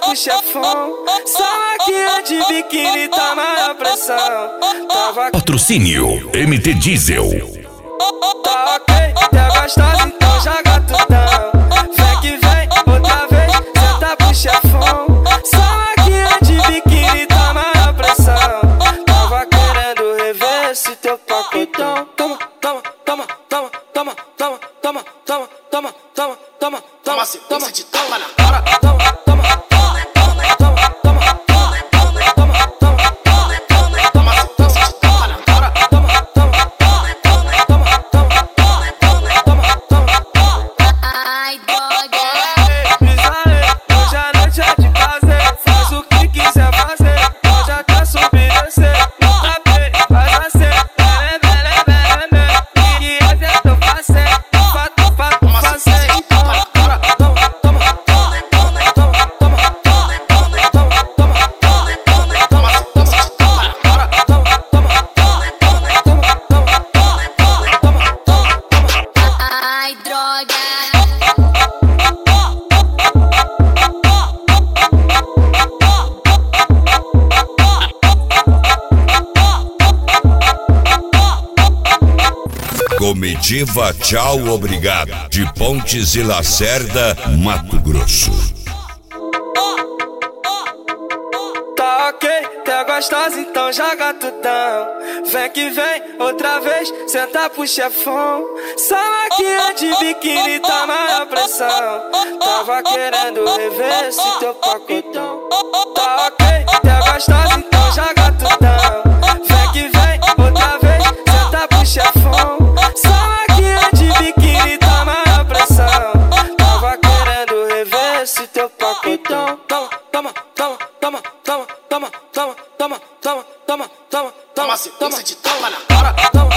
pro chefão. Só máquina de biquíni tá maior pressão. Patrocínio MT Diesel. Tá ok, tá gostosa, então joga tudão. Vem que vem, outra vez, senta pro chefão. Só máquina de biquíni tá maior pressão. Tava querendo rever esse teu pacotão. Toma, toma, toma, toma, toma, toma, toma, toma, toma, toma, toma, toma, sequência de tapa na cara. Comitiva Tchau Obrigado, de Pontes e Lacerda, Mato Grosso. Tá ok, tá gostosa, então joga tudão. Vem que vem, outra vez, senta pro chefão. Só máquina de biquíni tá maior pressão. Tava querendo rever esse teu pacotão. Tá ok, tá gostosa, então joga tudão. Vem que vem, outra vez, senta pro chefão. Só máquina de biquíni tá maior pressão. Tava querendo rever esse teu pacotão. Toma, toma, toma, toma, toma, toma, toma, toma, toma, toma, toma, toma, sequência de tapa na cara.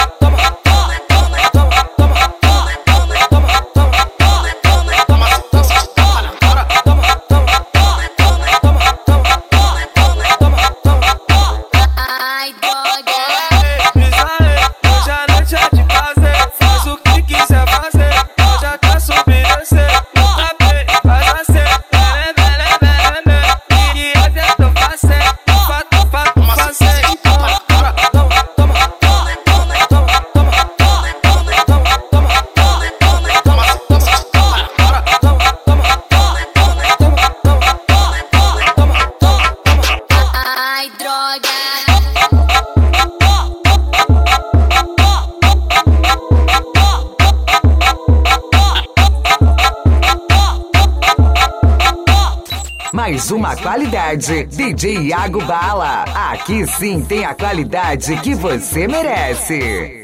Mais uma qualidade, DJ Iago Bala. Aqui sim tem a qualidade que você merece.